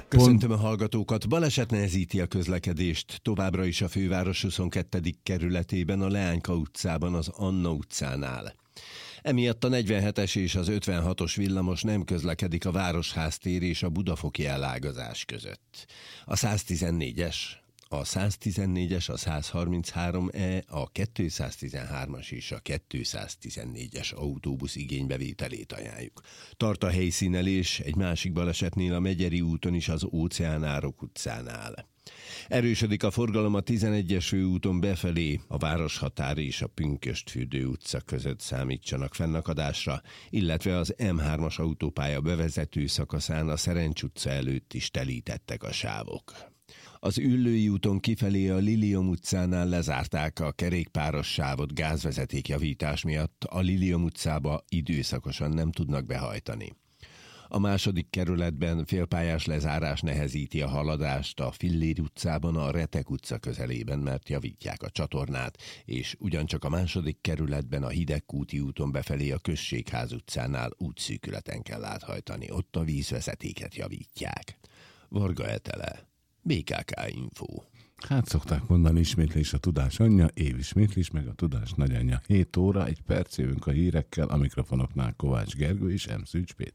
Köszöntöm a hallgatókat. Baleset nehezíti a közlekedést. Továbbra is a főváros 22. kerületében, a Leányka utcában, az Anna utcánál. Emiatt a 47-es és az 56-os villamos nem közlekedik a Városház tér és a Budafoki elágazás között. A 114-es, a 114-es, a 133E, a 213-as és a 214-es autóbusz igénybevételét ajánljuk. Tart a helyszínelés egy másik balesetnél, a Megyeri úton is, az Óceánárok utcánál. Erősödik a forgalom a 11-es főúton befelé, a Városhatár és a Pünkösdfürdő utca között számítsanak fennakadásra, illetve az M3-as autópálya bevezető szakaszán a Szerencs utca előtt is telítettek a sávok. Az Üllői úton kifelé a Lilium utcánál lezárták a kerékpáros sávot gázvezetékjavítás miatt, a Lilium utcába időszakosan nem tudnak behajtani. A második kerületben félpályás lezárás nehezíti a haladást a Fillér utcában, a Retek utca közelében, mert javítják a csatornát, és ugyancsak a második kerületben a Hidegkúti úton befelé a Községház utcánál útszűkületen kell áthajtani, ott a vízvezetéket javítják. Varga Etele, BKK Info. Hát szokták mondani, ismétlés a tudás anyja, évismétlés meg a tudás nagyanyja. 7 óra, 1 perc, jövünk a hírekkel, a mikrofonoknál Kovács Gergő és M. Szűcs Péter.